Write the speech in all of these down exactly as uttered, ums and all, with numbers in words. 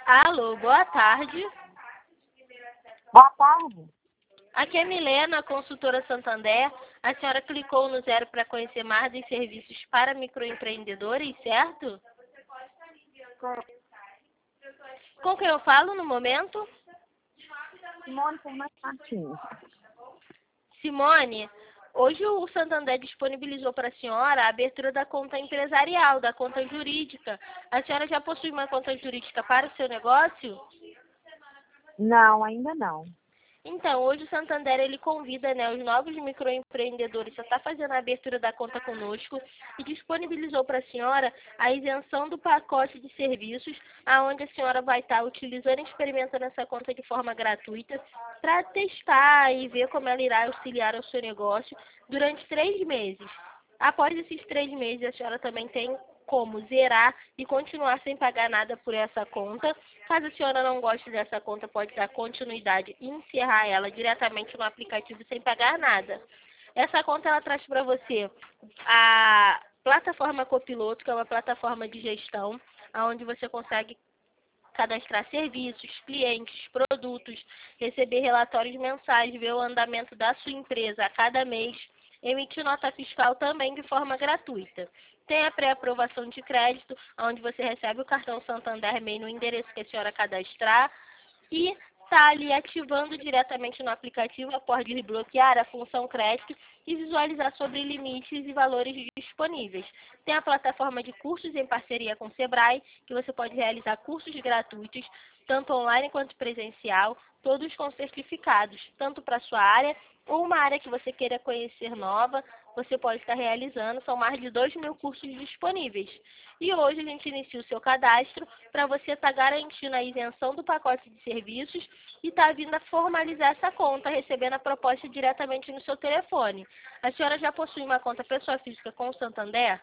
Alô, boa tarde. Boa tarde. Aqui é Milena, consultora Santander. A senhora clicou no zero para conhecer mais dos serviços para microempreendedores, certo? Com quem eu falo no momento? Simone Fernandes Martins. Simone, hoje o Santander disponibilizou para a senhora a abertura da conta empresarial, da conta jurídica. A senhora já possui uma conta jurídica para o seu negócio? Não, ainda não. Então, hoje o Santander ele convida, né, os novos microempreendedores a estar fazendo a abertura da conta conosco e disponibilizou para a senhora a isenção do pacote de serviços, aonde a senhora vai estar utilizando e experimentando essa conta de forma gratuita para testar e ver como ela irá auxiliar ao seu negócio durante três meses. Após esses três meses, a senhora também tem como zerar e continuar sem pagar nada por essa conta. Caso a senhora não goste dessa conta, pode dar continuidade e encerrar ela diretamente no aplicativo sem pagar nada. Essa conta ela traz para você a plataforma Copiloto, que é uma plataforma de gestão, onde você consegue cadastrar serviços, clientes, produtos, receber relatórios mensais, ver o andamento da sua empresa a cada mês, emitir nota fiscal também de forma gratuita. Tem a pré-aprovação de crédito, onde você recebe o cartão Santander Mei no endereço que a senhora cadastrar e está ali ativando diretamente no aplicativo, pode desbloquear a função crédito e visualizar sobre limites e valores disponíveis. Tem a plataforma de cursos em parceria com o Sebrae, que você pode realizar cursos gratuitos, tanto online quanto presencial, todos com certificados, tanto para a sua área ou uma área que você queira conhecer nova, você pode estar realizando. São mais de dois mil cursos disponíveis. E hoje a gente inicia o seu cadastro para você estar garantindo a isenção do pacote de serviços e estar vindo a formalizar essa conta, recebendo a proposta diretamente no seu telefone. A senhora já possui uma conta pessoa física com o Santander?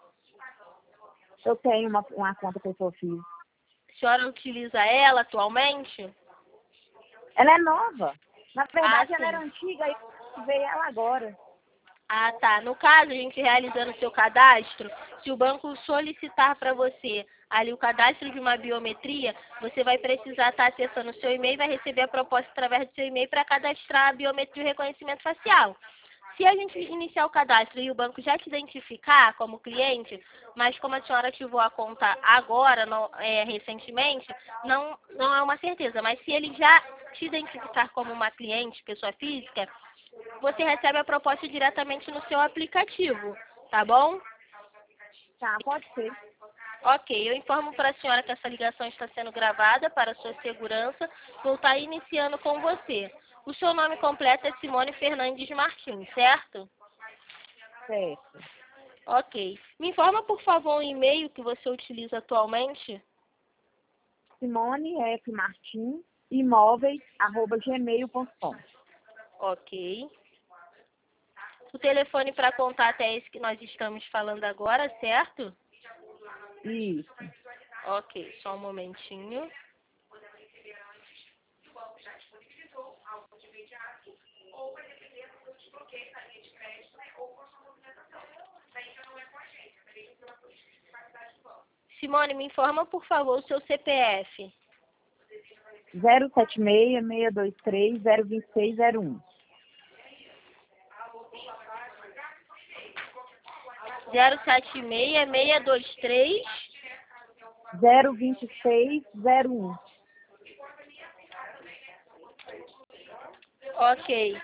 Eu tenho uma, uma conta pessoa física. A senhora utiliza ela atualmente? Ela é nova. Na verdade, Ah, ela era sim. antiga e veio ela agora. Ah, tá. No caso, a gente realizando o seu cadastro, se o banco solicitar para você ali o cadastro de uma biometria, você vai precisar estar acessando o seu e-mail e vai receber a proposta através do seu e-mail para cadastrar a biometria de reconhecimento facial. Se a gente iniciar o cadastro e o banco já te identificar como cliente, mas como a senhora ativou a conta agora, não, é, recentemente, não, não é uma certeza. Mas se ele já te identificar como uma cliente, pessoa física, você recebe a proposta diretamente no seu aplicativo, tá bom? Tá, pode ser. Ok, eu informo para a senhora que essa ligação está sendo gravada para sua segurança. Vou estar iniciando com você. O seu nome completo é Simone Fernandes Martins, certo? Certo. Ok. Me informa, por favor, o e-mail que você utiliza atualmente. Simone F. Martins, imóveis, arroba gmail ponto com. Ok. O telefone para contato é esse que nós estamos falando agora, certo? Isso. Ok, só um momentinho. Simone, me informa, por favor, o seu C P F. zero sete seis, seis dois três, zero dois seis zero um. zero sete seis, seis dois três. zero dois seis zero um. Ok.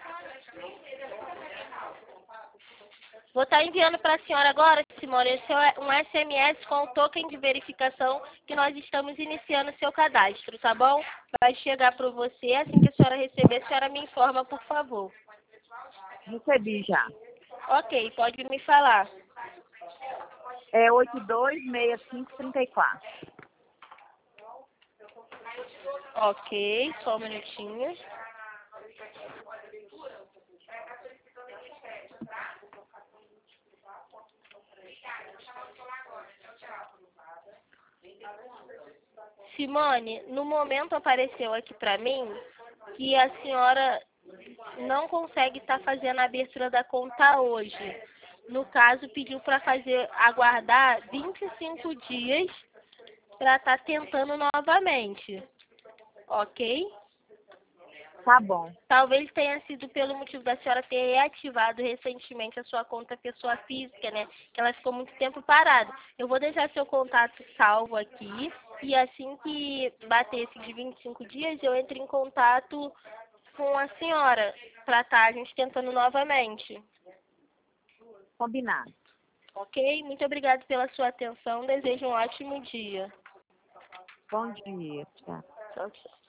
Vou estar enviando para a senhora agora, Simone, esse é um S M S com o token de verificação que nós estamos iniciando o seu cadastro, tá bom? Vai chegar para você, assim que a senhora receber, a senhora me informa, por favor. Recebi já. Ok, pode me falar. É oito dois seis cinco três quatro. Ok, só um minutinho. Simone, no momento apareceu aqui para mim que a senhora não consegue estar fazendo a abertura da conta hoje. No caso, pediu para fazer aguardar vinte e cinco dias para estar tentando novamente, ok? Tá bom. Talvez tenha sido pelo motivo da senhora ter reativado recentemente a sua conta pessoa física, né? Que ela ficou muito tempo parada. Eu vou deixar seu contato salvo aqui e assim que bater esses vinte e cinco dias, eu entro em contato com a senhora para estar a gente tentando novamente. Combinado. Ok? Muito obrigada pela sua atenção. Desejo um ótimo dia. Bom dia. Tchau. Tchau, tchau.